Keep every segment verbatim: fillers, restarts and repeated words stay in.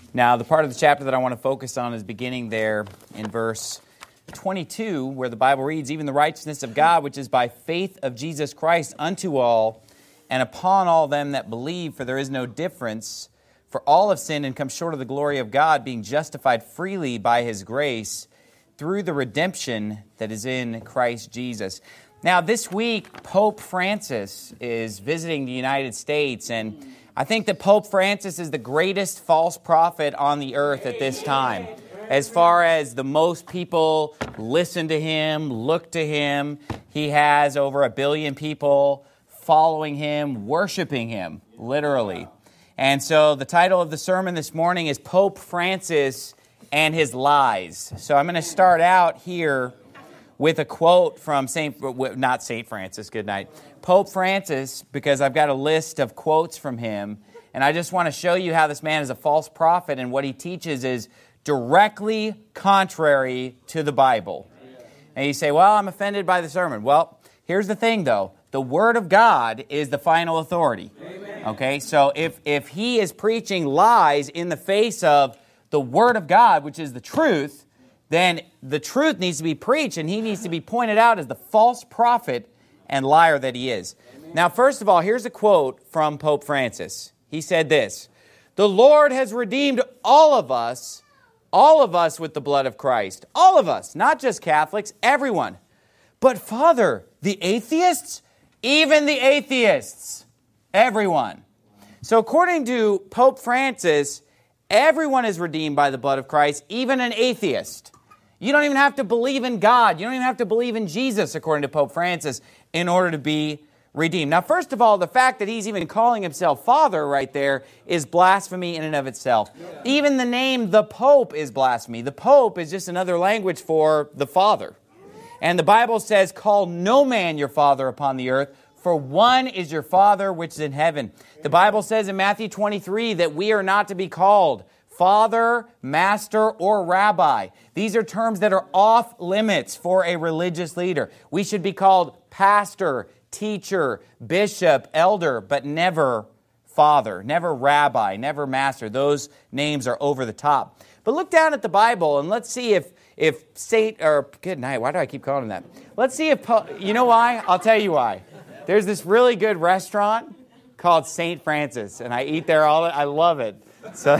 Now, the part of the chapter that I want to focus on is beginning there in verse twenty-two, where the Bible reads, "Even the righteousness of God, which is by faith of Jesus Christ unto all, and upon all them that believe, for there is no difference. For all have sinned and come short of the glory of God, being justified freely by His grace, through the redemption that is in Christ Jesus." Now, this week, Pope Francis is visiting the United States, and I think that Pope Francis is the greatest false prophet on the earth at this time. As far as the most people listen to him, look to him, he has over a billion people following him, worshiping him, literally. And so the title of the sermon this morning is Pope Francis and His Lies. So I'm going to start out here with a quote from Saint, not Saint Francis, good night, Pope Francis, because I've got a list of quotes from him, and I just want to show you how this man is a false prophet, and what he teaches is directly contrary to the Bible. And you say, well, I'm offended by the sermon. Well, here's the thing, though. The Word of God is the final authority. Amen. Okay, so if, if he is preaching lies in the face of the Word of God, which is the truth, then the truth needs to be preached, and he needs to be pointed out as the false prophet and liar that he is. Amen. Now, first of all, here's a quote from Pope Francis. He said this, "The Lord has redeemed all of us, all of us with the blood of Christ. All of us, not just Catholics, everyone. But Father, the atheists? Even the atheists. Everyone." So according to Pope Francis, everyone is redeemed by the blood of Christ, even an atheist. You don't even have to believe in God. You don't even have to believe in Jesus, according to Pope Francis, in order to be redeemed. Now, first of all, the fact that he's even calling himself Father right there is blasphemy in and of itself. Yeah. Even the name the Pope is blasphemy. The Pope is just another language for the Father. And the Bible says, "Call no man your father upon the earth, for one is your Father which is in heaven." The Bible says in Matthew twenty-three that we are not to be called Father, Master, or Rabbi. These are terms that are off limits for a religious leader. We should be called Pastor, Teacher, Bishop, Elder, but never Father, never Rabbi, never Master. Those names are over the top. But look down at the Bible and let's see if If Saint, or good night, why do I keep calling him that? Let's see if, you know why? I'll tell you why. There's this really good restaurant called Saint Francis, and I eat there all, I love it. So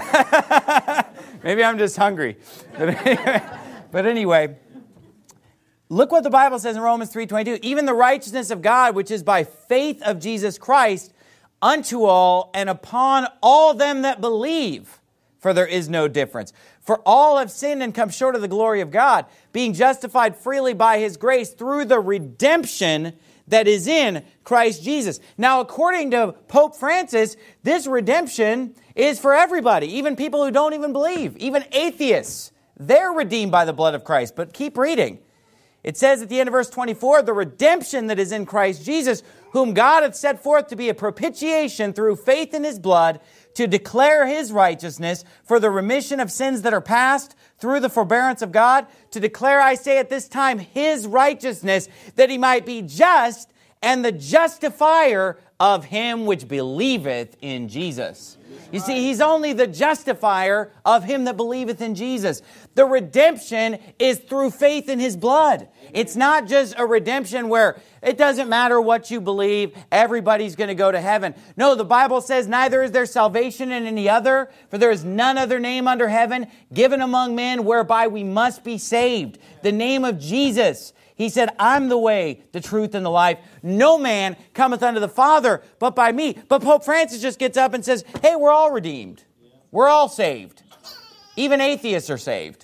maybe I'm just hungry. But anyway, but anyway, look what the Bible says in Romans three twenty-two. "Even the righteousness of God, which is by faith of Jesus Christ, unto all and upon all them that believe. For there is no difference. For all have sinned and come short of the glory of God, being justified freely by His grace through the redemption that is in Christ Jesus." Now, according to Pope Francis, this redemption is for everybody, even people who don't even believe, even atheists. They're redeemed by the blood of Christ. But keep reading. It says at the end of verse twenty-four, "The redemption that is in Christ Jesus, whom God hath set forth to be a propitiation through faith in His blood, to declare His righteousness for the remission of sins that are past through the forbearance of God, to declare, I say at this time, His righteousness, that He might be just and the justifier of him which believeth in Jesus." You see, He's only the justifier of him that believeth in Jesus. The redemption is through faith in His blood. It's not just a redemption where it doesn't matter what you believe, everybody's going to go to heaven. No, the Bible says, "Neither is there salvation in any other, for there is none other name under heaven given among men whereby we must be saved." The name of Jesus. He said, "I'm the way, the truth, and the life. No man cometh unto the Father but by me." But Pope Francis just gets up and says, hey, we're all redeemed. We're all saved. Even atheists are saved.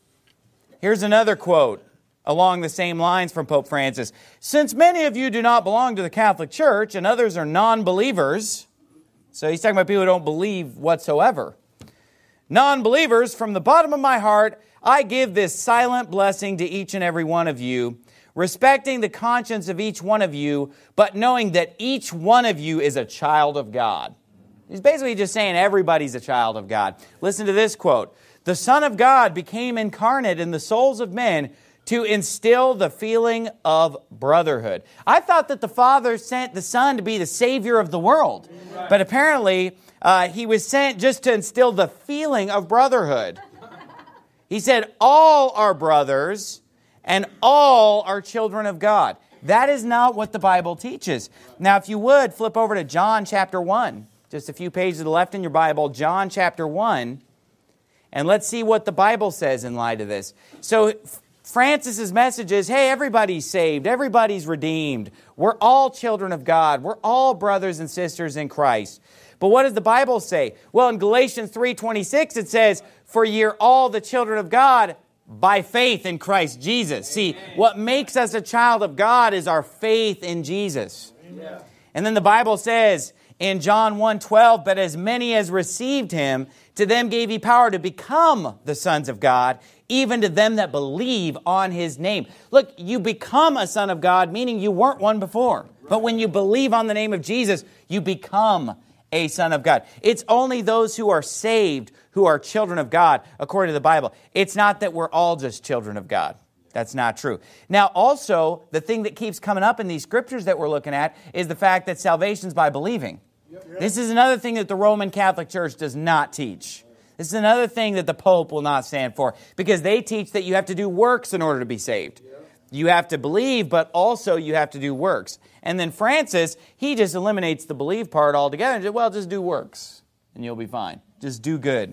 Here's another quote along the same lines from Pope Francis. "Since many of you do not belong to the Catholic Church and others are non-believers," so he's talking about people who don't believe whatsoever. "Non-believers, from the bottom of my heart, I give this silent blessing to each and every one of you, respecting the conscience of each one of you, but knowing that each one of you is a child of God." He's basically just saying everybody's a child of God. Listen to this quote. "The Son of God became incarnate in the souls of men to instill the feeling of brotherhood." I thought that the Father sent the Son to be the Savior of the world. But apparently, Uh, he was sent just to instill the feeling of brotherhood. He said, all are brothers and all are children of God. That is not what the Bible teaches. Now, if you would, flip over to John chapter one. Just a few pages to the left in your Bible, John chapter one. And let's see what the Bible says in light of this. So Francis's message is, hey, everybody's saved. Everybody's redeemed. We're all children of God. We're all brothers and sisters in Christ. But what does the Bible say? Well, in Galatians three twenty-six, it says, for ye are all the children of God by faith in Christ Jesus. See, what makes us a child of God is our faith in Jesus. Amen. And then the Bible says in John one twelve, but as many as received him, to them gave he power to become the sons of God, even to them that believe on his name. Look, you become a son of God, meaning you weren't one before. But when you believe on the name of Jesus, you become a son of God. It's only those who are saved who are children of God, according to the Bible. It's not that we're all just children of God. That's not true. Now, also, the thing that keeps coming up in these scriptures that we're looking at is the fact that salvation's by believing. Yep, yep. This is another thing that the Roman Catholic Church does not teach. This is another thing that the Pope will not stand for, because they teach that you have to do works in order to be saved. Yep. You have to believe, but also you have to do works. And then Francis, he just eliminates the believe part altogether and says, well, just do works and you'll be fine. Just do good.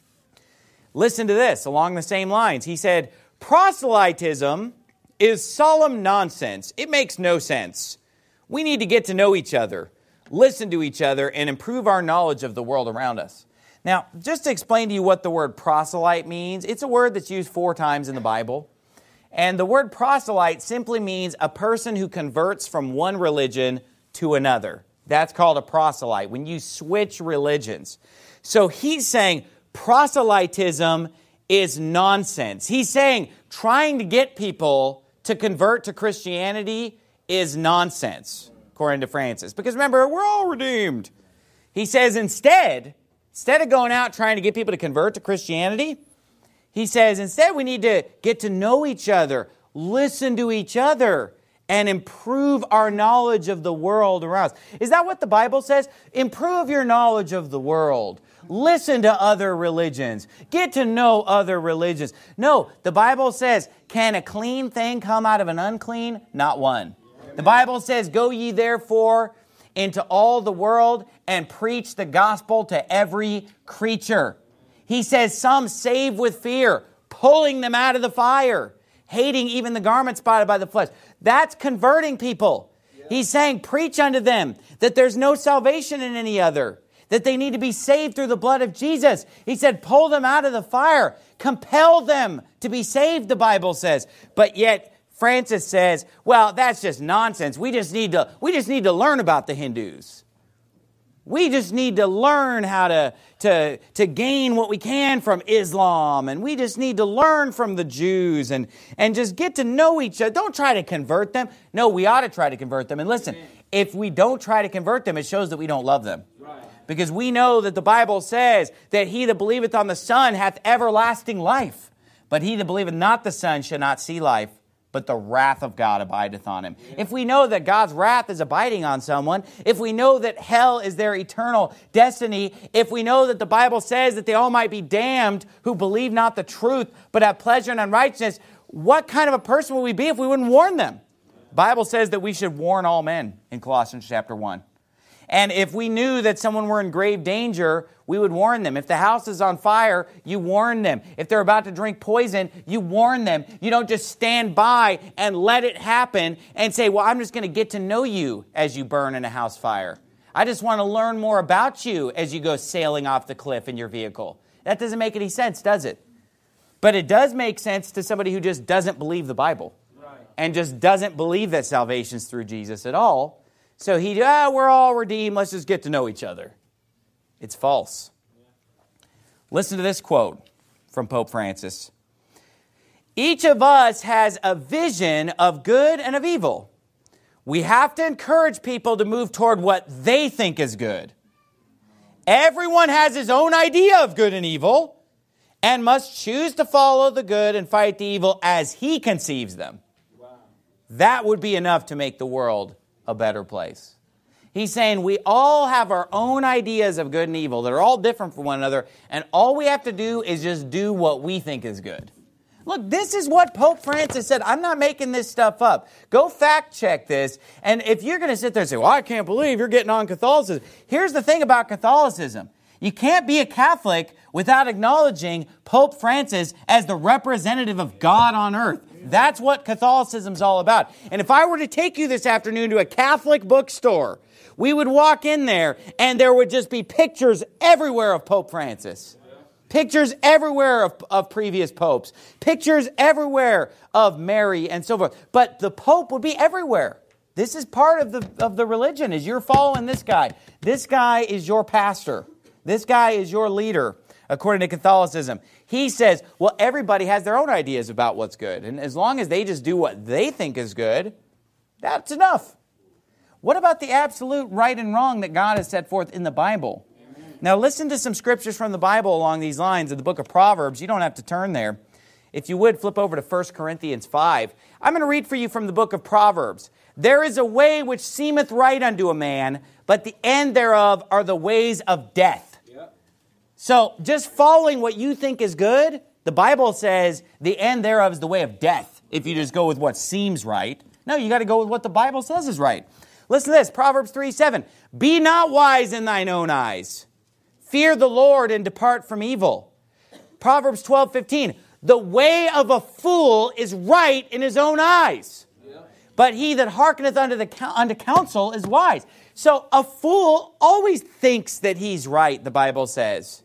Listen to this, along the same lines. He said, proselytism is solemn nonsense. It makes no sense. We need to get to know each other, listen to each other, and improve our knowledge of the world around us. Now, just to explain to you what the word proselyte means, it's a word that's used four times in the Bible. And the word proselyte simply means a person who converts from one religion to another. That's called a proselyte, when you switch religions. So he's saying proselytism is nonsense. He's saying trying to get people to convert to Christianity is nonsense, according to Francis. Because remember, we're all redeemed. He says instead, instead of going out trying to get people to convert to Christianity, he says, instead, we need to get to know each other, listen to each other, and improve our knowledge of the world around us. Is that what the Bible says? Improve your knowledge of the world. Listen to other religions. Get to know other religions. No, the Bible says, can a clean thing come out of an unclean? Not one. The Bible says, go ye therefore into all the world and preach the gospel to every creature. He says, some save with fear, pulling them out of the fire, hating even the garment spotted by the flesh. That's converting people. Yeah. He's saying, preach unto them that there's no salvation in any other, that they need to be saved through the blood of Jesus. He said, pull them out of the fire, compel them to be saved, the Bible says. But yet, Francis says, well, that's just nonsense. We just need to, we just need to learn about the Hindus. We just need to learn how to, to, to gain what we can from Islam. And we just need to learn from the Jews and, and just get to know each other. Don't try to convert them. No, we ought to try to convert them. And listen, if we don't try to convert them, it shows that we don't love them. Right. Because we know that the Bible says that he that believeth on the Son hath everlasting life. But he that believeth not the Son shall not see life, but the wrath of God abideth on him. Yeah. If we know that God's wrath is abiding on someone, if we know that hell is their eternal destiny, if we know that the Bible says that they all might be damned who believe not the truth, but have pleasure in unrighteousness, what kind of a person would we be if we wouldn't warn them? The Bible says that we should warn all men in Colossians chapter one. And if we knew that someone were in grave danger, we would warn them. If the house is on fire, you warn them. If they're about to drink poison, you warn them. You don't just stand by and let it happen and say, well, I'm just going to get to know you as you burn in a house fire. I just want to learn more about you as you go sailing off the cliff in your vehicle. That doesn't make any sense, does it? But it does make sense to somebody who just doesn't believe the Bible. Right. And just doesn't believe that salvation's through Jesus at all. So he, ah, we're all redeemed, let's just get to know each other. It's false. Listen to this quote from Pope Francis. Each of us has a vision of good and of evil. We have to encourage people to move toward what they think is good. Everyone has his own idea of good and evil and must choose to follow the good and fight the evil as he conceives them. Wow. That would be enough to make the world a better place. He's saying we all have our own ideas of good and evil that are all different from one another, and all we have to do is just do what we think is good. Look, this is what Pope Francis said. I'm not making this stuff up. Go fact check this. And if you're going to sit there and say, well, I can't believe you're getting on Catholicism. Here's the thing about Catholicism. You can't be a Catholic without acknowledging Pope Francis as the representative of God on earth. That's what Catholicism's all about. And if I were to take you this afternoon to a Catholic bookstore, we would walk in there and there would just be pictures everywhere of Pope Francis. Pictures everywhere of, of previous popes. Pictures everywhere of Mary and so forth. But the Pope would be everywhere. This is part of the, of the religion, is you're following this guy. This guy is your pastor. This guy is your leader, according to Catholicism. He says, well, everybody has their own ideas about what's good. And as long as they just do what they think is good, that's enough. What about the absolute right and wrong that God has set forth in the Bible? Now listen to some scriptures from the Bible along these lines in the book of Proverbs. You don't have to turn there. If you would, flip over to First Corinthians five. I'm going to read for you from the book of Proverbs. There is a way which seemeth right unto a man, but the end thereof are the ways of death. Yep. So just following what you think is good, the Bible says the end thereof is the way of death. If you just go with what seems right. No, you got to go with what the Bible says is right. Listen to this, Proverbs three seven. Be not wise in thine own eyes. Fear the Lord and depart from evil. Proverbs twelve fifteen. The way of a fool is right in his own eyes, but he that hearkeneth unto, the, unto counsel is wise. So a fool always thinks that he's right, the Bible says.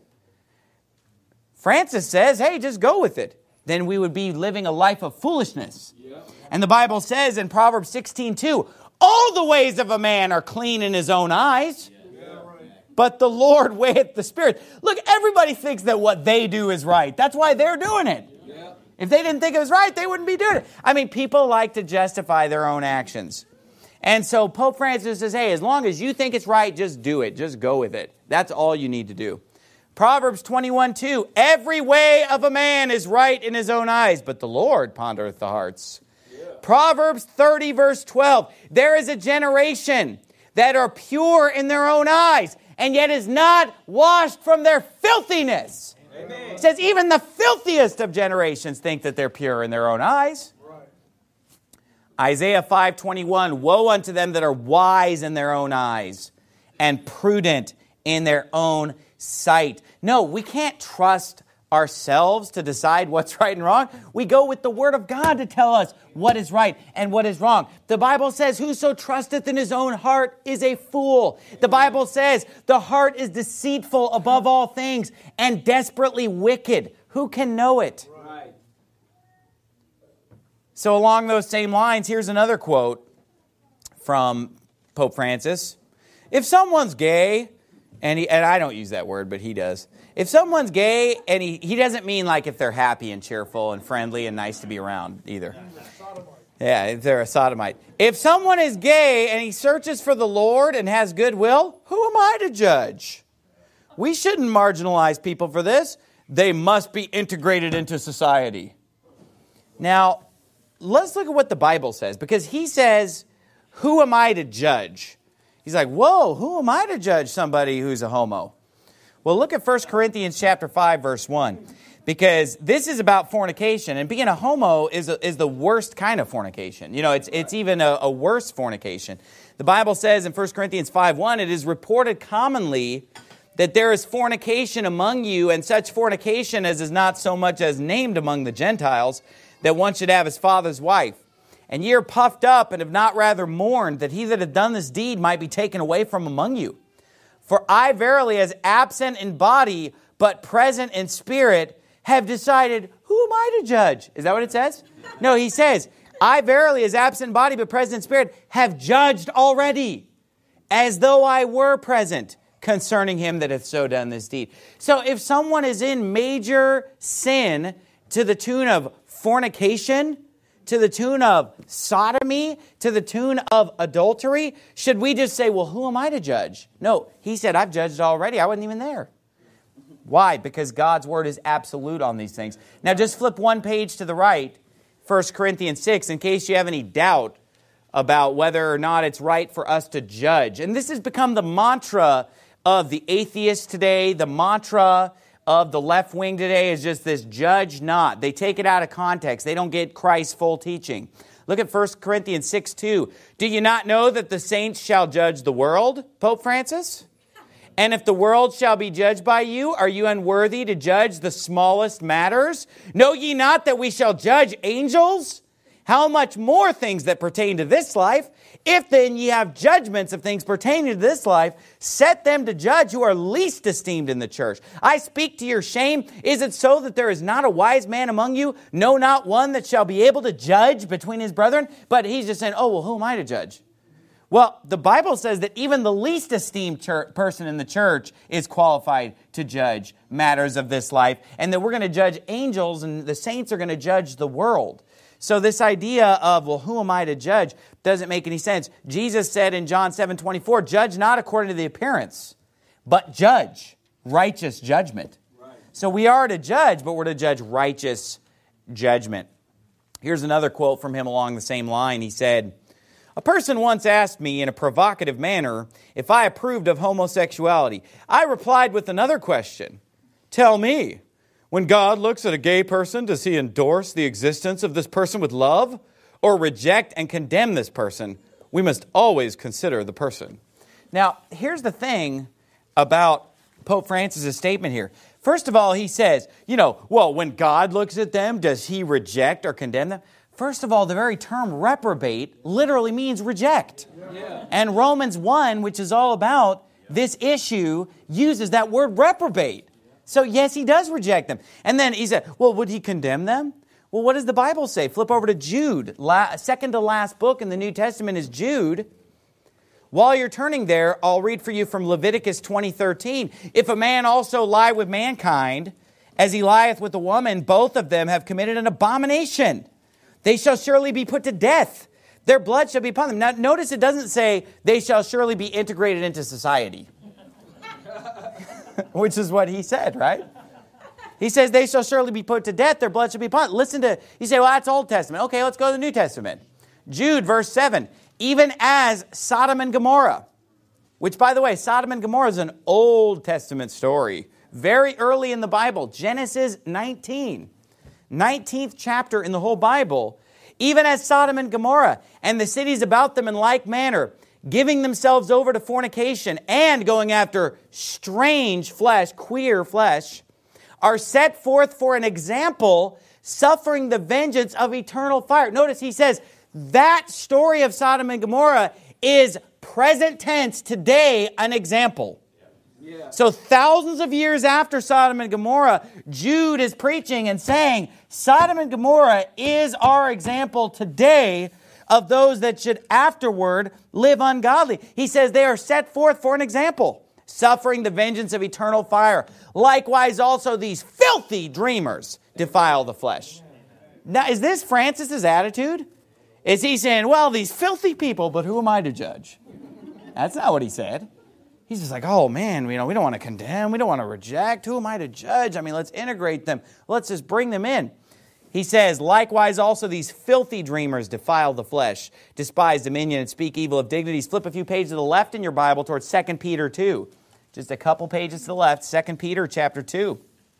Francis says, hey, just go with it. Then we would be living a life of foolishness. Yeah. And the Bible says in Proverbs sixteen two, all the ways of a man are clean in his own eyes, but the Lord weigheth the spirit. Look, everybody thinks that what they do is right. That's why they're doing it. Yeah. If they didn't think it was right, they wouldn't be doing it. I mean, people like to justify their own actions. And so Pope Francis says, hey, as long as you think it's right, just do it. Just go with it. That's all you need to do. Proverbs twenty-one two, every way of a man is right in his own eyes, but the Lord pondereth the hearts. Yeah. Proverbs thirty verse twelve, there is a generation that are pure in their own eyes, and yet is not washed from their filthiness. Amen. It says even the filthiest of generations think that they're pure in their own eyes. Right. Isaiah five twenty-one, woe unto them that are wise in their own eyes and prudent in their own sight. No, we can't trust ourselves to decide what's right and wrong. We go with the Word of God to tell us what is right and what is wrong. The Bible says, whoso trusteth in his own heart is a fool. The Bible says, the heart is deceitful above all things and desperately wicked. Who can know it? Right. So along those same lines, here's another quote from Pope Francis. If someone's gay, and, he, and I don't use that word, but he does. If someone's gay, and he, he doesn't mean like if they're happy and cheerful and friendly and nice to be around either. Yeah, if they're a sodomite. If someone is gay and he searches for the Lord and has goodwill, who am I to judge? We shouldn't marginalize people for this. They must be integrated into society. Now, let's look at what the Bible says, because he says, who am I to judge? He's like, whoa, who am I to judge somebody who's a homo? Well, look at First Corinthians chapter five, verse one, because this is about fornication, and being a homo is a, is the worst kind of fornication. You know, it's it's even a, a worse fornication. The Bible says in First Corinthians five one, it is reported commonly that there is fornication among you, and such fornication as is not so much as named among the Gentiles, that one should have his father's wife. And ye are puffed up, and have not rather mourned, that he that hath done this deed might be taken away from among you. For I verily, as absent in body, but present in spirit, have decided, who am I to judge? Is that what it says? No, he says, I verily, as absent in body, but present in spirit, have judged already, as though I were present, concerning him that hath so done this deed. So if someone is in major sin to the tune of fornication, to the tune of sodomy, to the tune of adultery, should we just say, well, who am I to judge? No, he said, I've judged already. I wasn't even there. Why? Because God's word is absolute on these things. Now just flip one page to the right, First Corinthians six, in case you have any doubt about whether or not it's right for us to judge. And this has become the mantra of the atheists today. The mantra of the left wing today is just this judge not. They take it out of context. They don't get Christ's full teaching. Look at First Corinthians six two. Do you not know that the saints shall judge the world, Pope Francis? And if the world shall be judged by you, are you unworthy to judge the smallest matters? Know ye not that we shall judge angels? How much more things that pertain to this life? If then ye have judgments of things pertaining to this life, set them to judge who are least esteemed in the church. I speak to your shame. Is it so that there is not a wise man among you? No, not one that shall be able to judge between his brethren? But he's just saying, oh, well, who am I to judge? Well, the Bible says that even the least esteemed church, person in the church is qualified to judge matters of this life, and that we're going to judge angels and the saints are going to judge the world. So this idea of, well, who am I to judge, doesn't make any sense. Jesus said in John seven twenty-four, judge not according to the appearance, but judge righteous judgment. Right. So we are to judge, but we're to judge righteous judgment. Here's another quote from him along the same line. He said, a person once asked me in a provocative manner if I approved of homosexuality. I replied with another question. Tell me, when God looks at a gay person, does he endorse the existence of this person with love or reject and condemn this person? We must always consider the person. Now, here's the thing about Pope Francis' statement here. First of all, he says, you know, well, when God looks at them, does he reject or condemn them? First of all, the very term reprobate literally means reject. Yeah. And Romans one, which is all about this issue, uses that word reprobate. So yes, he does reject them. And then he said, well, would he condemn them? Well, what does the Bible say? Flip over to Jude. La- second to last book in the New Testament is Jude. While you're turning there, I'll read for you from Leviticus twenty thirteen. If a man also lie with mankind, as he lieth with a woman, both of them have committed an abomination. They shall surely be put to death. Their blood shall be upon them. Now, notice it doesn't say they shall surely be integrated into society. Which is what he said, right? He says they shall surely be put to death. Their blood shall be upon them. Listen to, you say, well, that's Old Testament. Okay, let's go to the New Testament. Jude, verse seven. Even as Sodom and Gomorrah, which, by the way, Sodom and Gomorrah is an Old Testament story. Very early in the Bible, Genesis nineteen. nineteenth chapter in the whole Bible. Even as Sodom and Gomorrah and the cities about them in like manner, giving themselves over to fornication and going after strange flesh, queer flesh, are set forth for an example, suffering the vengeance of eternal fire. Notice he says that story of Sodom and Gomorrah is present tense, today, an example. Yeah. So thousands of years after Sodom and Gomorrah, Jude is preaching and saying, Sodom and Gomorrah is our example today of those that should afterward live ungodly. He says they are set forth for an example, suffering the vengeance of eternal fire. Likewise also these filthy dreamers defile the flesh. Now, is this Francis's attitude? Is he saying, well, these filthy people, but who am I to judge? That's not what he said. He's just like, oh man, you know, we don't want to condemn, we don't want to reject. Who am I to judge? I mean, let's integrate them. Let's just bring them in. He says, likewise also these filthy dreamers defile the flesh, despise dominion, and speak evil of dignities. Flip a few pages to the left in your Bible towards Second Peter two. Just a couple pages to the left, Second Peter chapter two.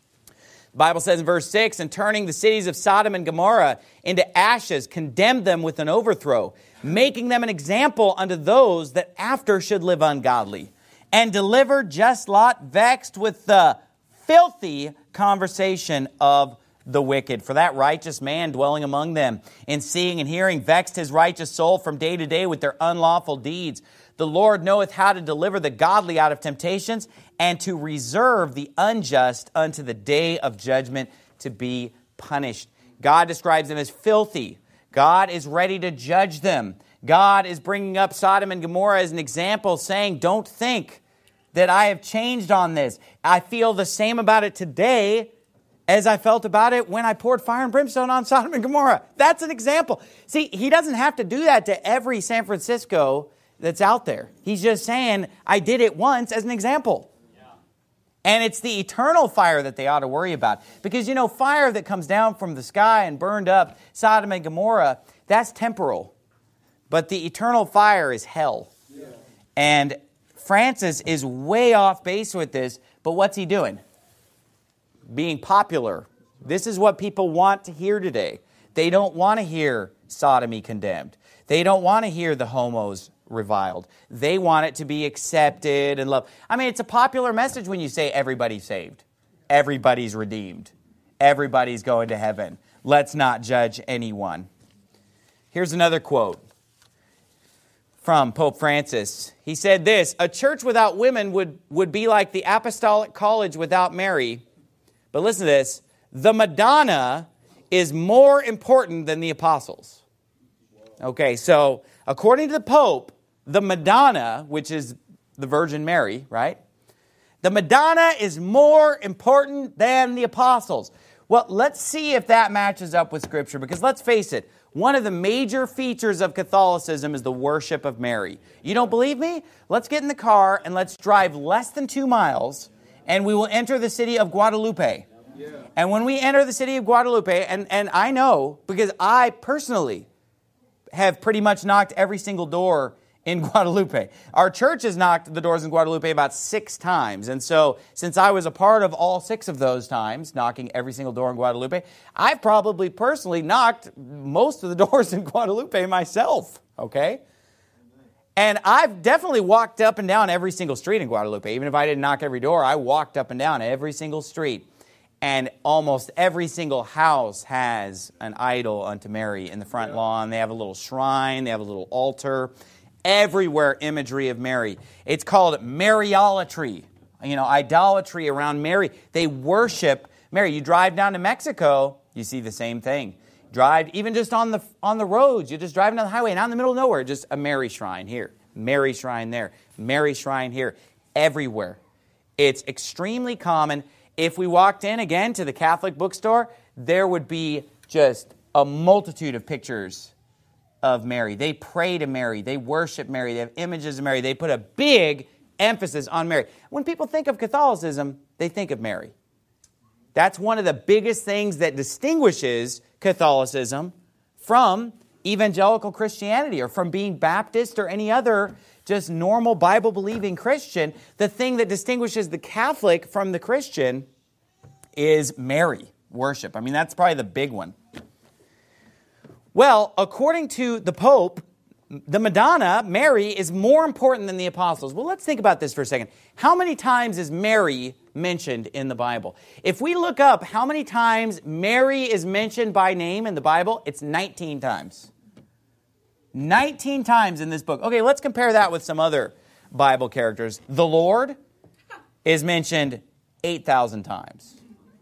The Bible says in verse six, and turning the cities of Sodom and Gomorrah into ashes, condemned them with an overthrow, making them an example unto those that after should live ungodly, and delivered just Lot, vexed with the filthy conversation of the wicked. For that righteous man dwelling among them, in seeing and hearing, vexed his righteous soul from day to day with their unlawful deeds. The Lord knoweth how to deliver the godly out of temptations, and to reserve the unjust unto the day of judgment to be punished. God describes them as filthy. God is ready to judge them. God is bringing up Sodom and Gomorrah as an example, saying, don't think that I have changed on this. I feel the same about it today as I felt about it when I poured fire and brimstone on Sodom and Gomorrah. That's an example. See, he doesn't have to do that to every San Francisco that's out there. He's just saying, I did it once as an example. Yeah. And it's the eternal fire that they ought to worry about. Because, you know, fire that comes down from the sky and burned up Sodom and Gomorrah, that's temporal. but the eternal fire is hell. Yeah. And Francis is way off base with this, but what's he doing? Being popular. This is what people want to hear today. They don't want to hear sodomy condemned. They don't want to hear the homos reviled. They want it to be accepted and loved. I mean, it's a popular message when you say everybody's saved. Everybody's redeemed. Everybody's going to heaven. Let's not judge anyone. Here's another quote from Pope Francis. He said this, "A church without women would, would be like the Apostolic College without Mary." But listen to this. "The Madonna is more important than the apostles." Okay, so according to the Pope, the Madonna, which is the Virgin Mary, right? The Madonna is more important than the apostles. Well, let's see if that matches up with Scripture, because let's face it, one of the major features of Catholicism is the worship of Mary. You don't believe me? Let's get in the car and let's drive less than two miles, and we will enter the city of Guadalupe. Yeah. And when we enter the city of Guadalupe, and, and I know, because I personally have pretty much knocked every single door in Guadalupe. Our church has knocked the doors in Guadalupe about six times. And so, since I was a part of all six of those times, knocking every single door in Guadalupe, I've probably personally knocked most of the doors in Guadalupe myself, okay? And I've definitely walked up and down every single street in Guadalupe. Even if I didn't knock every door, I walked up and down every single street. And almost every single house has an idol unto Mary in the front yeah. lawn. They have a little shrine. They have a little altar. Everywhere imagery of Mary. It's called Mariolatry, you know, idolatry around Mary. They worship Mary. You drive down to Mexico, you see the same thing. Drive even just on the on the roads. You're just driving down the highway, not in the middle of nowhere. Just a Mary shrine here, Mary shrine there, Mary shrine here. Everywhere. It's extremely common. If we walked in again to the Catholic bookstore, there would be just a multitude of pictures of Mary. They pray to Mary. They worship Mary. They have images of Mary. They put a big emphasis on Mary. When people think of Catholicism, they think of Mary. That's one of the biggest things that distinguishes Catholicism from evangelical Christianity or from being Baptist or any other just normal Bible-believing Christian. The thing that distinguishes the Catholic from the Christian is Mary worship. I mean, that's probably the big one. Well, according to the Pope, the Madonna, Mary, is more important than the apostles. Well, let's think about this for a second. How many times is Mary mentioned in the Bible? If we look up how many times Mary is mentioned by name in the Bible, it's nineteen times. nineteen times in this book. Okay, let's compare that with some other Bible characters. The Lord is mentioned eight thousand times.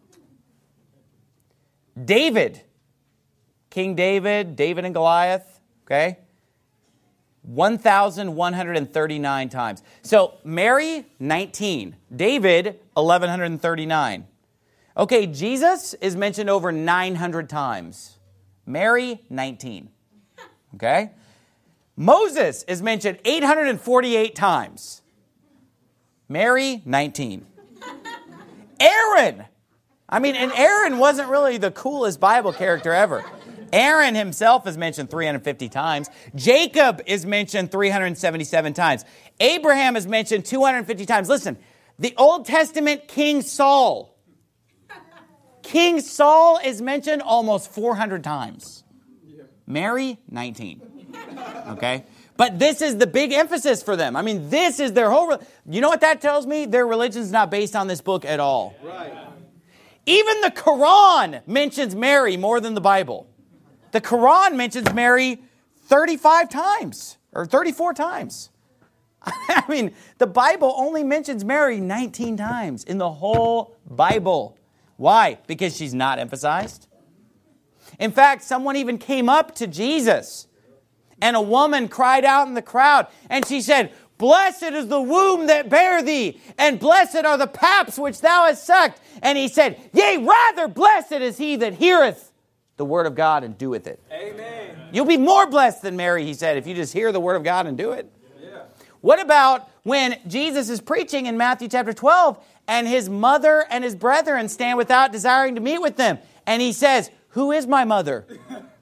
David, King David, David and Goliath, okay? one thousand one hundred thirty-nine times. So Mary, nineteen. David, eleven thirty-nine. Okay, Jesus is mentioned over nine hundred times. Mary, nineteen. Okay? Moses is mentioned eight hundred forty-eight times. Mary, nineteen. Aaron. I mean, and Aaron wasn't really the coolest Bible character ever. Aaron himself is mentioned three hundred fifty times. Jacob is mentioned three hundred seventy-seven times. Abraham is mentioned two hundred fifty times. Listen, the Old Testament King Saul. King Saul is mentioned almost four hundred times. Mary, nineteen. Okay? But this is the big emphasis for them. I mean, this is their whole... Re- you know what that tells me? Their religion's not based on this book at all. Right. Even the Quran mentions Mary more than the Bible. The Quran mentions Mary thirty-five times, or thirty-four times. I mean, the Bible only mentions Mary nineteen times in the whole Bible. Why? Because she's not emphasized. In fact, someone even came up to Jesus, and a woman cried out in the crowd, and she said, "Blessed is the womb that bare thee, and blessed are the paps which thou hast sucked." And he said, "Yea, rather blessed is he that heareth the word of God and doeth it." Amen. You'll be more blessed than Mary, he said, if you just hear the word of God and do it. Yeah. What about when Jesus is preaching in Matthew chapter twelve, and his mother and his brethren stand without desiring to meet with them? And he says, "Who is my mother?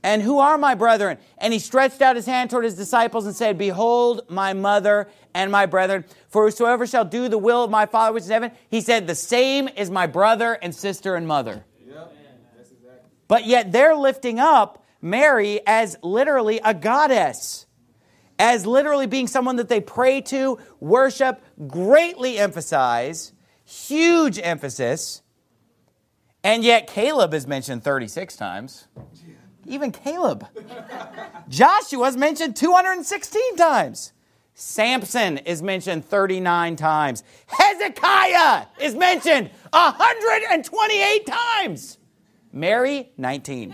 And who are my brethren? And he stretched out his hand toward his disciples and said, behold, my mother and my brethren. For whosoever shall do the will of my Father which is in heaven, he said, the same is my brother and sister and mother. Yep. But yet they're lifting up Mary as literally a goddess, as literally being someone that they pray to, worship, greatly emphasize, huge emphasis. And yet Caleb is mentioned thirty-six times. Even Caleb. Joshua's mentioned two hundred sixteen times. Samson is mentioned thirty-nine times. Hezekiah is mentioned one hundred twenty-eight times. Mary, nineteen.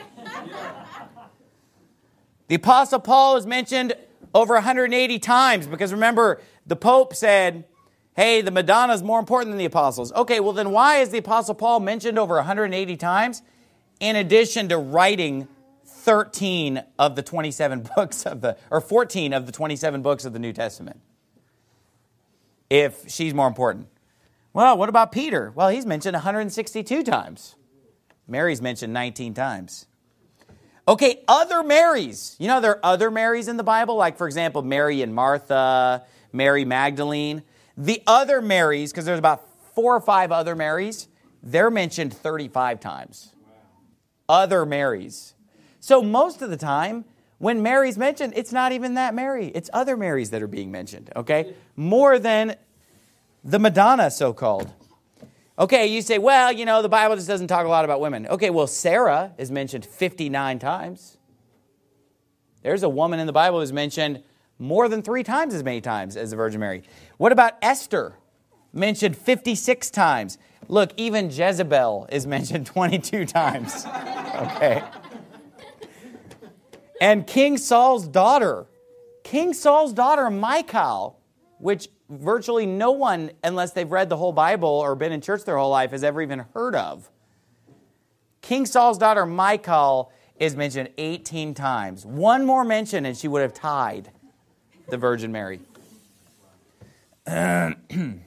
The Apostle Paul is mentioned over one hundred eighty times because remember, the Pope said, hey, the Madonna is more important than the apostles. Okay, well then why is the Apostle Paul mentioned over one hundred eighty times in addition to writing thirteen of the twenty-seven books of the, or fourteen of the twenty-seven books of the New Testament? If she's more important. Well, what about Peter? Well, he's mentioned one hundred sixty-two times. Mary's mentioned nineteen times. Okay, other Marys. You know there are other Marys in the Bible, like for example, Mary and Martha, Mary Magdalene. The other Marys, because there's about four or five other Marys, they're mentioned thirty-five times. Other Marys. So most of the time, when Mary's mentioned, it's not even that Mary. It's other Marys that are being mentioned, okay? More than the Madonna, so-called. Okay, you say, well, you know, the Bible just doesn't talk a lot about women. Okay, well, Sarah is mentioned fifty-nine times. There's a woman in the Bible who's mentioned more than three times as many times as the Virgin Mary. What about Esther? Mentioned fifty-six times. Look, even Jezebel is mentioned twenty-two times. Okay. And King Saul's daughter, King Saul's daughter, Michal, which virtually no one, unless they've read the whole Bible or been in church their whole life, has ever even heard of. King Saul's daughter, Michal, is mentioned eighteen times. One more mention and she would have tied the Virgin Mary. And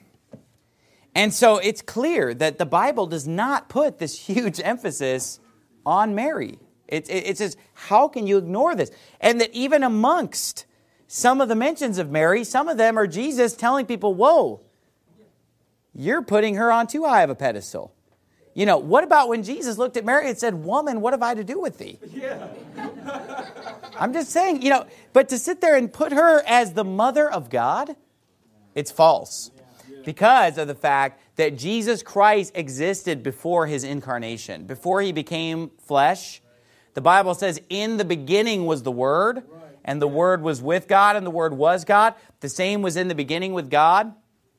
so it's clear that the Bible does not put this huge emphasis on Mary. It, it, it says, how can you ignore this? And that even amongst some of the mentions of Mary, some of them are Jesus telling people, whoa, you're putting her on too high of a pedestal. You know, what about when Jesus looked at Mary and said, woman, what have I to do with thee? Yeah. I'm just saying, you know, but to sit there and put her as the mother of God, it's false. Because of the fact that Jesus Christ existed before his incarnation, before he became flesh. The Bible says, in the beginning was the Word, and the Word was with God, and the Word was God. The same was in the beginning with God.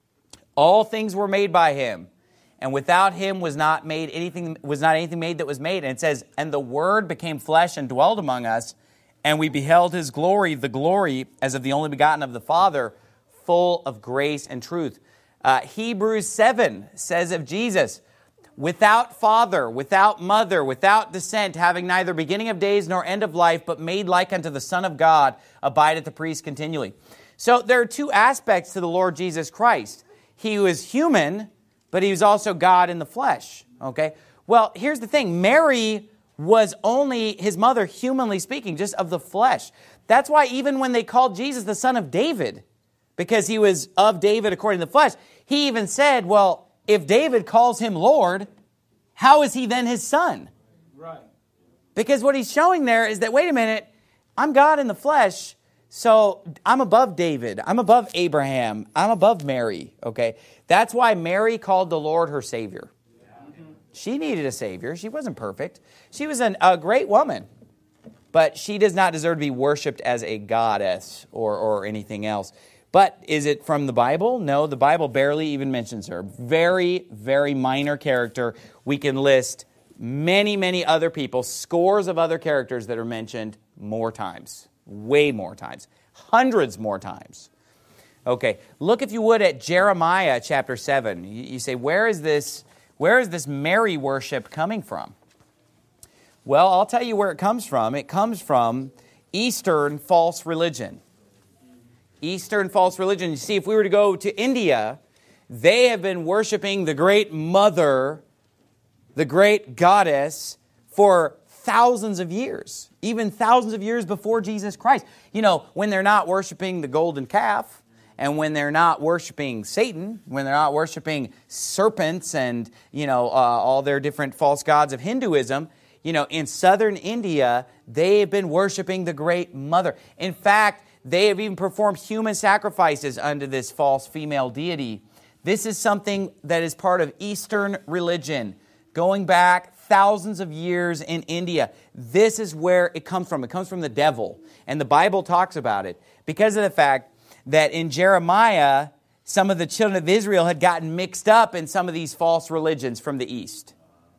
All things were made by him, and without him was not made anything was not anything made that was made. And it says, and the Word became flesh and dwelled among us, and we beheld his glory, the glory as of the only begotten of the Father, full of grace and truth. Uh, Hebrews seven says of Jesus, without father, without mother, without descent, having neither beginning of days nor end of life, but made like unto the Son of God, abideth the priest continually. So there are two aspects to the Lord Jesus Christ. He was human, but he was also God in the flesh. Okay? Well, here's the thing. Mary was only his mother, humanly speaking, just of the flesh. That's why even when they called Jesus the son of David, because he was of David according to the flesh, he even said, well, if David calls him Lord, how is he then his son? Right. Because what he's showing there is that, wait a minute, I'm God in the flesh, so I'm above David. I'm above Abraham. I'm above Mary. Okay? That's why Mary called the Lord her Savior. She needed a Savior. She wasn't perfect. She was an, a great woman. But she does not deserve to be worshipped as a goddess or, or anything else. But is it from the Bible? No, the Bible barely even mentions her. Very, very minor character. We can list many, many other people, scores of other characters that are mentioned more times. Way more times. Hundreds more times. Okay, look if you would at Jeremiah chapter seven. You say, where is this, where is this Mary worship coming from? Well, I'll tell you where it comes from. It comes from Eastern false religion. Eastern false religion. You see, if we were to go to India, they have been worshiping the great mother, the great goddess, for thousands of years, even thousands of years before Jesus Christ. You know, when they're not worshiping the golden calf, and when they're not worshiping Satan, when they're not worshiping serpents and, you know, uh, all their different false gods of Hinduism, you know, in southern India, they have been worshiping the Great Mother. In fact, they have even performed human sacrifices unto this false female deity. This is something that is part of Eastern religion, going back thousands of years in India. This is where it comes from. It comes from the devil. And the Bible talks about it because of the fact that in Jeremiah, some of the children of Israel had gotten mixed up in some of these false religions from the East.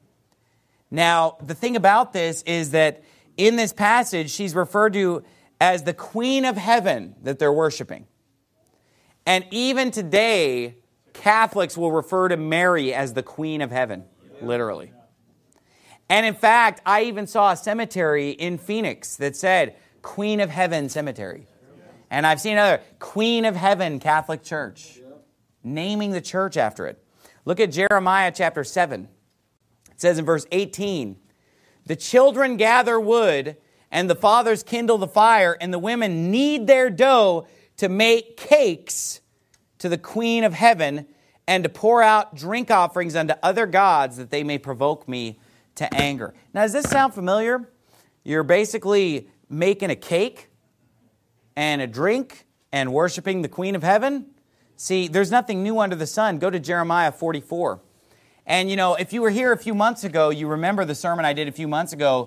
Now, the thing about this is that in this passage, she's referred to as the Queen of Heaven that they're worshiping. And even today, Catholics will refer to Mary as the Queen of Heaven, literally. And in fact, I even saw a cemetery in Phoenix that said Queen of Heaven Cemetery. And I've seen another Queen of Heaven Catholic Church, naming the church after it. Look at Jeremiah chapter seven. It says in verse eighteen, the children gather wood, and the fathers kindle the fire, and the women knead their dough to make cakes to the Queen of Heaven, and to pour out drink offerings unto other gods, that they may provoke me to anger. Now, does this sound familiar? You're basically making a cake and a drink and worshiping the Queen of Heaven. See, there's nothing new under the sun. Go to Jeremiah forty-four. And, you know, if you were here a few months ago, you remember the sermon I did a few months ago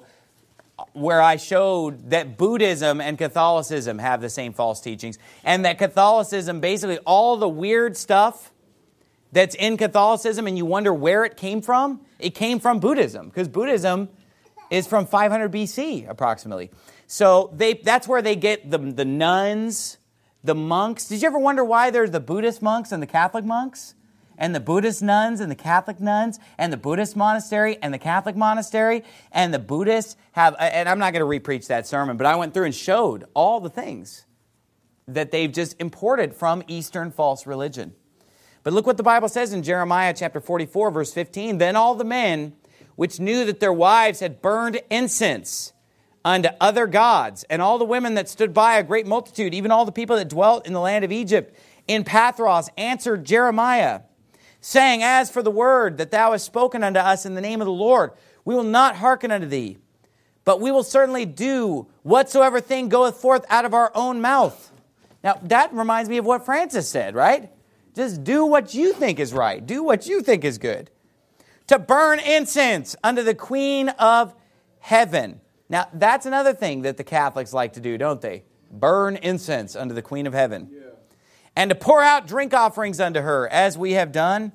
where I showed that Buddhism and Catholicism have the same false teachings. And that Catholicism, basically all the weird stuff that's in Catholicism and you wonder where it came from, it came from Buddhism. Because Buddhism is from five hundred B C approximately. So they that's where they get the, the nuns, the monks. Did you ever wonder why there's the Buddhist monks and the Catholic monks? And the Buddhist nuns and the Catholic nuns, and the Buddhist monastery and the Catholic monastery, and the Buddhists have, and I'm not going to re-preach that sermon, but I went through and showed all the things that they've just imported from Eastern false religion. But look what the Bible says in Jeremiah chapter forty-four, verse fifteen. Then all the men which knew that their wives had burned incense unto other gods, and all the women that stood by, a great multitude, even all the people that dwelt in the land of Egypt, in Pathros, answered Jeremiah, saying, as for the word that thou hast spoken unto us in the name of the Lord, we will not hearken unto thee, but we will certainly do whatsoever thing goeth forth out of our own mouth. Now, that reminds me of what Francis said, right? Just do what you think is right. Do what you think is good. To burn incense unto the Queen of Heaven. Now, that's another thing that the Catholics like to do, don't they? Burn incense unto the Queen of Heaven. Yeah. And to pour out drink offerings unto her, as we have done,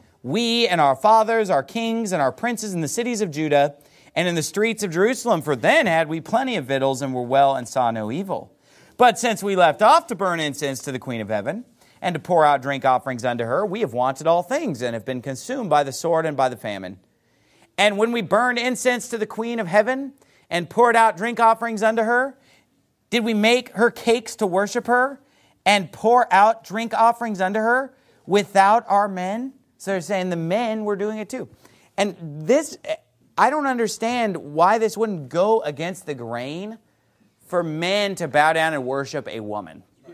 we and our fathers, our kings, and our princes in the cities of Judah, and in the streets of Jerusalem. For then had we plenty of victuals, and were well, and saw no evil. But since we left off to burn incense to the Queen of Heaven, and to pour out drink offerings unto her, we have wanted all things, and have been consumed by the sword and by the famine. And when we burned incense to the Queen of Heaven, and poured out drink offerings unto her, did we make her cakes to worship her, and pour out drink offerings unto her without our men? So they're saying the men were doing it too. And this, I don't understand why this wouldn't go against the grain for men to bow down and worship a woman. Yeah.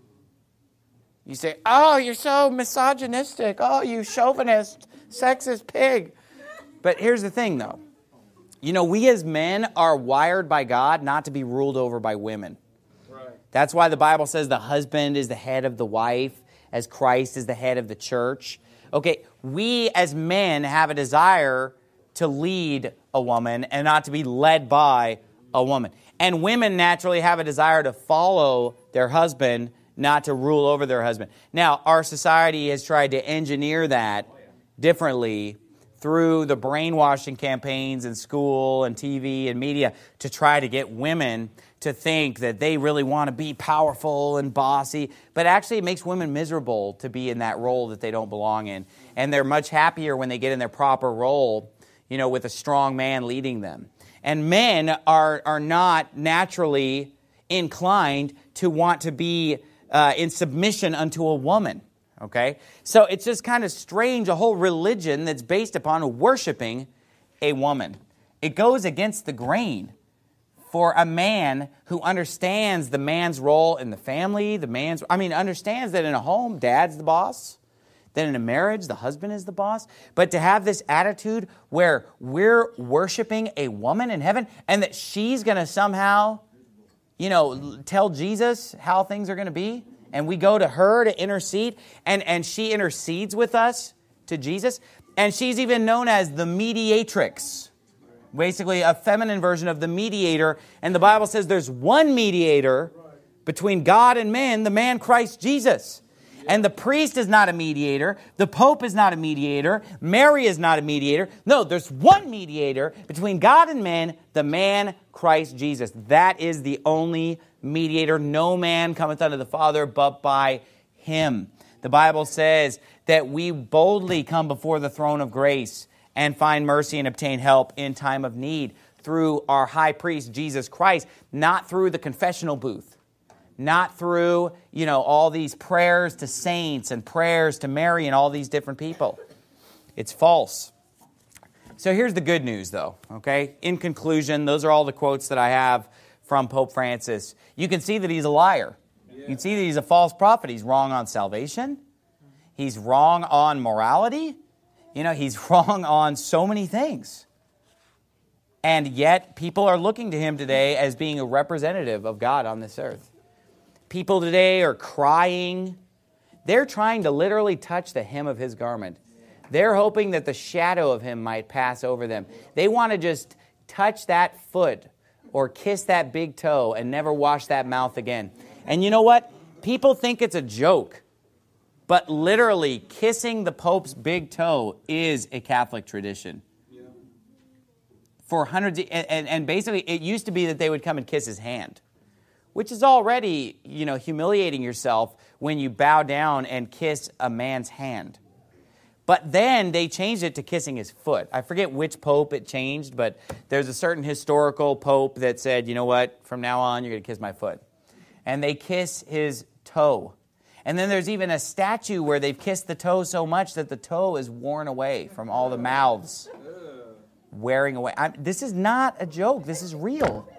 You say, oh, you're so misogynistic. Oh, you chauvinist, sexist pig. But here's the thing, though. You know, we as men are wired by God not to be ruled over by women. Right. That's why the Bible says the husband is the head of the wife, as Christ is the head of the church. Okay, we as men have a desire to lead a woman and not to be led by a woman. And women naturally have a desire to follow their husband, not to rule over their husband. Now, our society has tried to engineer that differently through the brainwashing campaigns in school and T V and media to try to get women to think that they really want to be powerful and bossy. But actually it makes women miserable to be in that role that they don't belong in. And they're much happier when they get in their proper role, you know, with a strong man leading them. And men are, are not naturally inclined to want to be uh, in submission unto a woman. Okay? So it's just kind of strange, a whole religion that's based upon worshiping a woman. It goes against the grain for a man who understands the man's role in the family, the man's, I mean, understands that in a home, dad's the boss, that in a marriage, the husband is the boss. But to have this attitude where we're worshiping a woman in heaven and that she's going to somehow, you know, tell Jesus how things are going to be, and we go to her to intercede, and, and she intercedes with us to Jesus, and she's even known as the mediatrix. Basically, a feminine version of the mediator. And the Bible says there's one mediator between God and men, the man Christ Jesus. And the priest is not a mediator. The Pope is not a mediator. Mary is not a mediator. No, there's one mediator between God and men, the man Christ Jesus. That is the only mediator. No man cometh unto the Father but by him. The Bible says that we boldly come before the throne of grace and find mercy and obtain help in time of need through our high priest, Jesus Christ, not through the confessional booth, not through, you know, all these prayers to saints and prayers to Mary and all these different people. It's false. So here's the good news, though, okay? In conclusion, those are all the quotes that I have from Pope Francis. You can see that he's a liar. You can see that he's a false prophet. He's wrong on salvation. He's wrong on morality. You know, he's wrong on so many things. And yet, people are looking to him today as being a representative of God on this earth. People today are crying. They're trying to literally touch the hem of his garment. They're hoping that the shadow of him might pass over them. They want to just touch that foot or kiss that big toe and never wash that mouth again. And you know what? People think it's a joke. But literally, kissing the Pope's big toe is a Catholic tradition. Yeah. For hundreds, of, and, and basically, it used to be that they would come and kiss his hand, which is already, you know, humiliating yourself when you bow down and kiss a man's hand. But then they changed it to kissing his foot. I forget which pope it changed, but there's a certain historical pope that said, you know what, from now on, you're going to kiss my foot. And they kiss his toe. And then there's even a statue where they've kissed the toe so much that the toe is worn away from all the mouths wearing away. I'm, this is not a joke. This is real.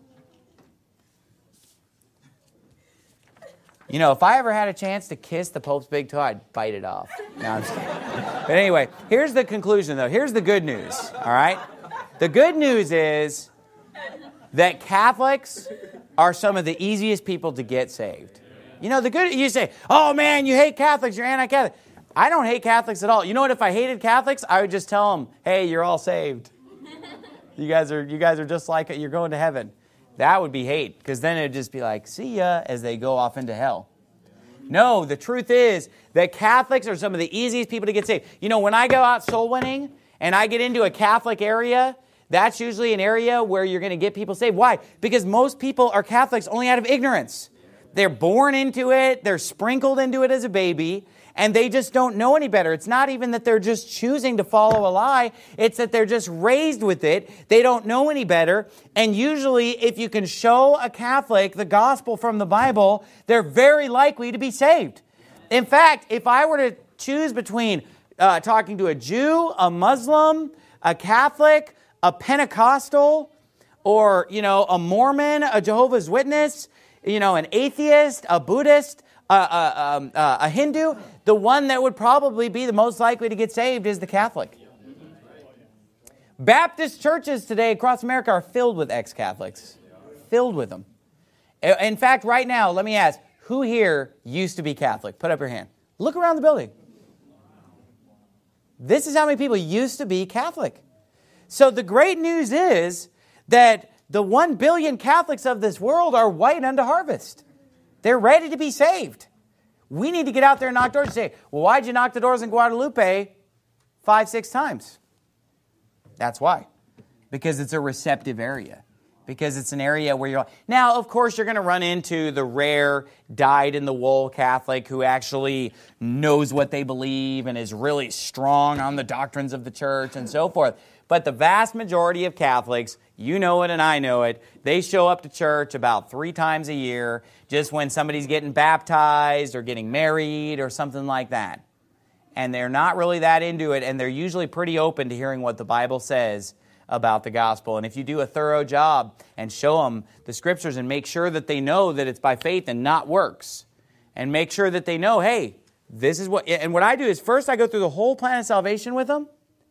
You know, if I ever had a chance to kiss the Pope's big toe, I'd bite it off. No, I'm just kidding. But anyway, here's the conclusion, though. Here's the good news, all right? The good news is that Catholics are some of the easiest people to get saved. You know, the good, you say, oh man, you hate Catholics, you're anti-Catholic. I don't hate Catholics at all. You know what, if I hated Catholics, I would just tell them, hey, you're all saved. You guys are you guys are just like it, you're going to heaven. That would be hate, because then it would just be like, see ya, as they go off into hell. No, the truth is that Catholics are some of the easiest people to get saved. You know, when I go out soul winning and I get into a Catholic area, that's usually an area where you're going to get people saved. Why? Because most people are Catholics only out of ignorance. They're born into it, they're sprinkled into it as a baby, and they just don't know any better. It's not even that they're just choosing to follow a lie, it's that they're just raised with it. They don't know any better, and usually if you can show a Catholic the gospel from the Bible, they're very likely to be saved. In fact, if I were to choose between uh, talking to a Jew, a Muslim, a Catholic, a Pentecostal, or, you know, a Mormon, a Jehovah's Witness, you know, an atheist, a Buddhist, uh, uh, um, uh, a Hindu, the one that would probably be the most likely to get saved is the Catholic. Baptist churches today across America are filled with ex-Catholics. Filled with them. In fact, right now, let me ask, who here used to be Catholic? Put up your hand. Look around the building. This is how many people used to be Catholic. So the great news is that the one billion Catholics of this world are white unto harvest. They're ready to be saved. We need to get out there and knock doors and say, well, why'd you knock the doors in Guadalupe five, six times? That's why. Because it's a receptive area. Because it's an area where you're... Now, of course, you're going to run into the rare dyed-in-the-wool Catholic who actually knows what they believe and is really strong on the doctrines of the church and so forth. But the vast majority of Catholics, you know it and I know it, they show up to church about three times a year just when somebody's getting baptized or getting married or something like that. And they're not really that into it, and they're usually pretty open to hearing what the Bible says about the gospel. And if you do a thorough job and show them the Scriptures and make sure that they know that it's by faith and not works, and make sure that they know, hey, this is what... And what I do is first I go through the whole plan of salvation with them.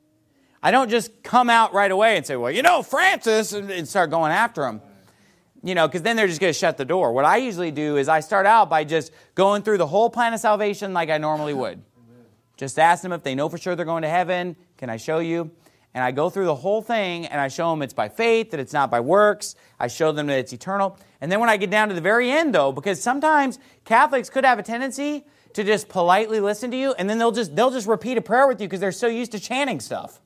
I don't just come out right away and say, well, you know, Francis, and, and start going after them. You know, because then they're just going to shut the door. What I usually do is I start out by just going through the whole plan of salvation like I normally would. Just ask them if they know for sure they're going to heaven. Can I show you? And I go through the whole thing, and I show them it's by faith, that it's not by works. I show them that it's eternal. And then when I get down to the very end, though, because sometimes Catholics could have a tendency to just politely listen to you, and then they'll just they'll just repeat a prayer with you because they're so used to chanting stuff.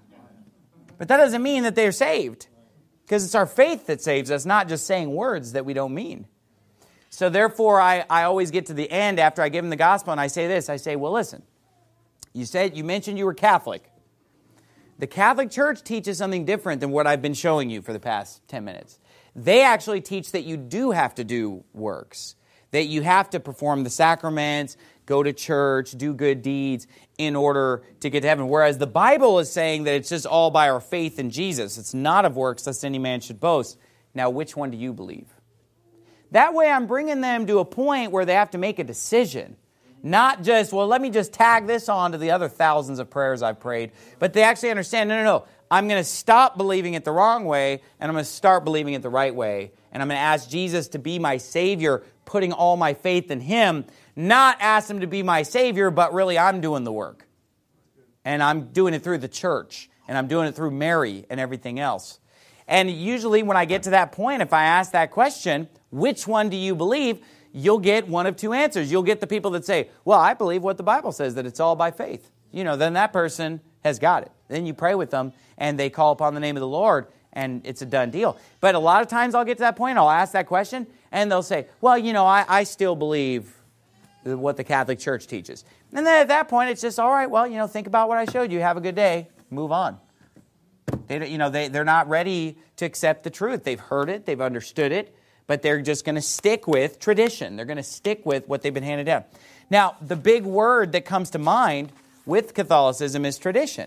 But that doesn't mean that they're saved. Because it's our faith that saves us, not just saying words that we don't mean. So therefore, I, I always get to the end after I give them the gospel and I say this. I say, well, listen, you said you mentioned you were Catholic. The Catholic Church teaches something different than what I've been showing you for the past ten minutes. They actually teach that you do have to do works, that you have to perform the sacraments, go to church, do good deeds in order to get to heaven. Whereas the Bible is saying that it's just all by our faith in Jesus. It's not of works, lest any man should boast. Now, which one do you believe? That way I'm bringing them to a point where they have to make a decision. Not just, well, let me just tag this on to the other thousands of prayers I've prayed. But they actually understand, no, no, no. I'm going to stop believing it the wrong way, and I'm going to start believing it the right way. And I'm going to ask Jesus to be my Savior, putting all my faith in Him. Not ask Him to be my Savior, but really I'm doing the work. And I'm doing it through the church. And I'm doing it through Mary and everything else. And usually when I get to that point, if I ask that question, which one do you believe? You'll get one of two answers. You'll get the people that say, well, I believe what the Bible says, that it's all by faith. You know, then that person has got it. Then you pray with them and they call upon the name of the Lord and it's a done deal. But a lot of times I'll get to that point, I'll ask that question and they'll say, well, you know, I, I still believe what the Catholic Church teaches. And then at that point, it's just, all right, well, you know, think about what I showed you. Have a good day. Move on. They, you know, they, they're not ready to accept the truth. They've heard it. They've understood it. But they're just going to stick with tradition. They're going to stick with what they've been handed down. Now, the big word that comes to mind with Catholicism is tradition.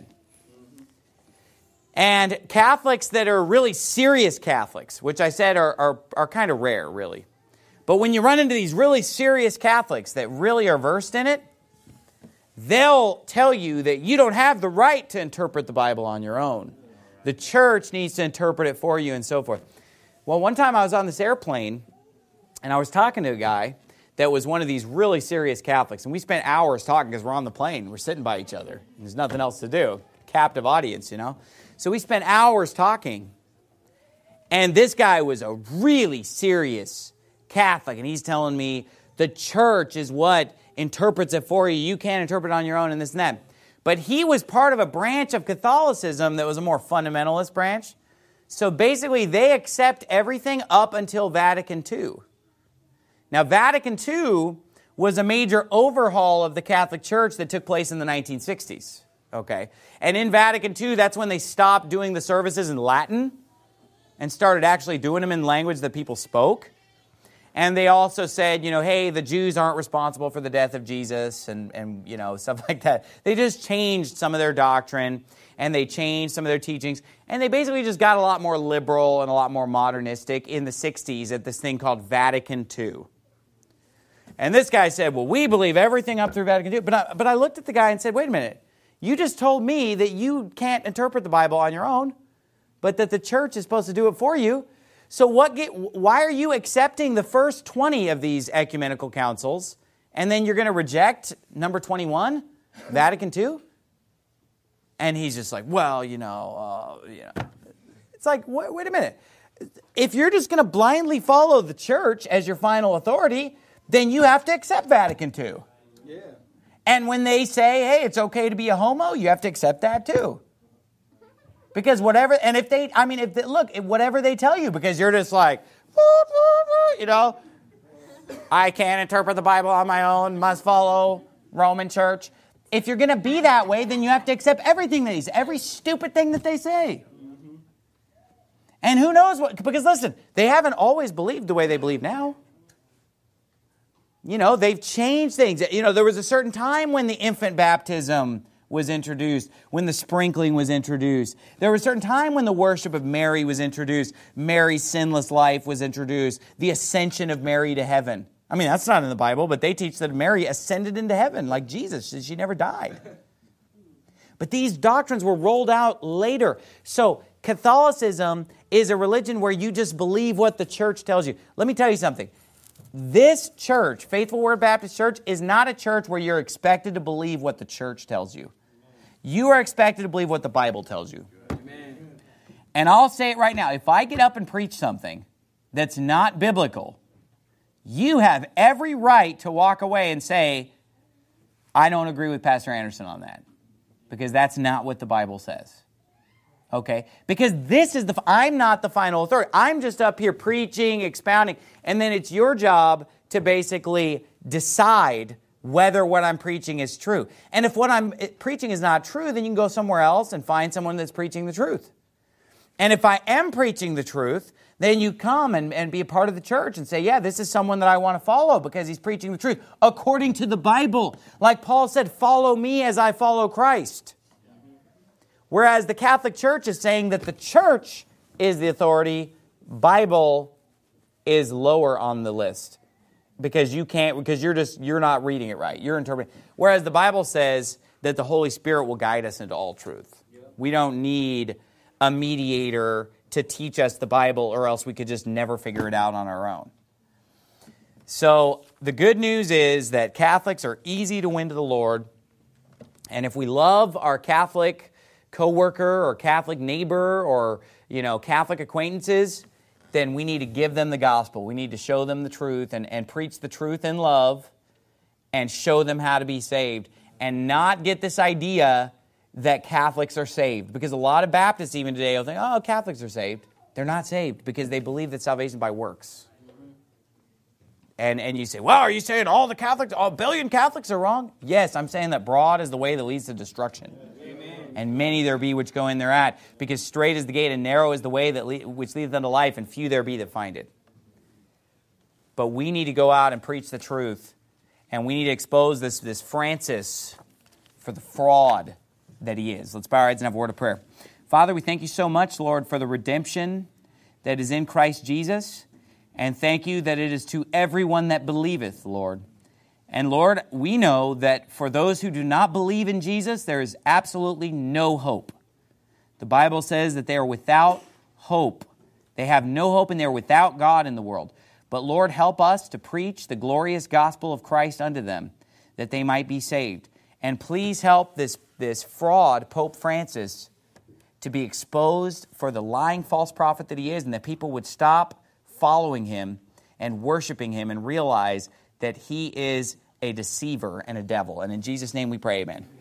And Catholics that are really serious Catholics, which I said are, are, are kind of rare, really. But when you run into these really serious Catholics that really are versed in it, they'll tell you that you don't have the right to interpret the Bible on your own. The church needs to interpret it for you and so forth. Well, one time I was on this airplane and I was talking to a guy that was one of these really serious Catholics. And we spent hours talking because we're on the plane. We're sitting by each other. There's nothing else to do. Captive audience, you know. So we spent hours talking. And this guy was a really serious Catholic. And he's telling me the church is what interprets it for you. You can't interpret it on your own and this and that. But he was part of a branch of Catholicism that was a more fundamentalist branch. So basically, they accept everything up until Vatican Two. Now, Vatican Two was a major overhaul of the Catholic Church that took place in the nineteen sixties. Okay, and in Vatican Two, that's when they stopped doing the services in Latin and started actually doing them in language that people spoke. And they also said, you know, hey, the Jews aren't responsible for the death of Jesus and, and you know, stuff like that. They just changed some of their doctrine and they changed some of their teachings. And they basically just got a lot more liberal and a lot more modernistic in the sixties at this thing called Vatican Two. And this guy said, well, we believe everything up through Vatican Two. But I, but I looked at the guy and said, wait a minute. You just told me that you can't interpret the Bible on your own, but that the church is supposed to do it for you. So what? Get, why are you accepting the first twenty of these ecumenical councils, and then you're going to reject number twenty-one, Vatican Two? And he's just like, well, you know, uh, you know. It's like, wait, wait a minute. If you're just going to blindly follow the church as your final authority, then you have to accept Vatican Two. Yeah. And when they say, hey, it's okay to be a homo, you have to accept that too. Because whatever, and if they, I mean, if they, look, whatever they tell you, because you're just like, you know, I can't interpret the Bible on my own, must follow Roman Church. If you're going to be that way, then you have to accept everything they say, every stupid thing that they say. Mm-hmm. And who knows what, because listen, they haven't always believed the way they believe now. You know, they've changed things. You know, there was a certain time when the infant baptism was introduced, when the sprinkling was introduced. There was a certain time when the worship of Mary was introduced. Mary's sinless life was introduced. The ascension of Mary to heaven. I mean, that's not in the Bible, but they teach that Mary ascended into heaven like Jesus. She never died. But these doctrines were rolled out later. So Catholicism is a religion where you just believe what the church tells you. Let me tell you something. This church, Faithful Word Baptist Church, is not a church where you're expected to believe what the church tells you. You are expected to believe what the Bible tells you. Amen. And I'll say it right now. If I get up and preach something that's not biblical, you have every right to walk away and say, I don't agree with Pastor Anderson on that. Because that's not what the Bible says. Okay? Because this is the, I'm not the final authority. I'm just up here preaching, expounding, and then it's your job to basically decide whether what I'm preaching is true. And if what I'm preaching is not true, then you can go somewhere else and find someone that's preaching the truth. And if I am preaching the truth, then you come and, and be a part of the church and say, yeah, this is someone that I want to follow because he's preaching the truth according to the Bible. Like Paul said, follow me as I follow Christ. Whereas the Catholic Church is saying that the church is the authority, Bible is lower on the list because you can't, because you're just, you're not reading it right. You're interpreting. Whereas the Bible says that the Holy Spirit will guide us into all truth. Yep. We don't need a mediator to teach us the Bible, or else we could just never figure it out on our own. So the good news is that Catholics are easy to win to the Lord. And if we love our Catholic coworker or Catholic neighbor or, you know, Catholic acquaintances, then we need to give them the gospel. We need to show them the truth and, and preach the truth in love and show them how to be saved and not get this idea that Catholics are saved. Because a lot of Baptists even today will think, oh, Catholics are saved. They're not saved because they believe that salvation by works. And and you say, well, are you saying all the Catholics, all billion Catholics are wrong? Yes, I'm saying that broad is the way that leads to destruction. Amen. And many there be which go in thereat, because straight is the gate and narrow is the way that le- which leadeth unto life, and few there be that find it. But we need to go out and preach the truth, and we need to expose this, this Francis for the fraud that he is. Let's bow our heads and have a word of prayer. Father, we thank you so much, Lord, for the redemption that is in Christ Jesus. And thank you that it is to everyone that believeth, Lord. And Lord, we know that for those who do not believe in Jesus, there is absolutely no hope. The Bible says that they are without hope. They have no hope and they are without God in the world. But Lord, help us to preach the glorious gospel of Christ unto them, that they might be saved. And please help this, this fraud, Pope Francis, to be exposed for the lying false prophet that he is, and that people would stop following him and worshiping him and realize that he is a deceiver and a devil. And in Jesus' name we pray, amen.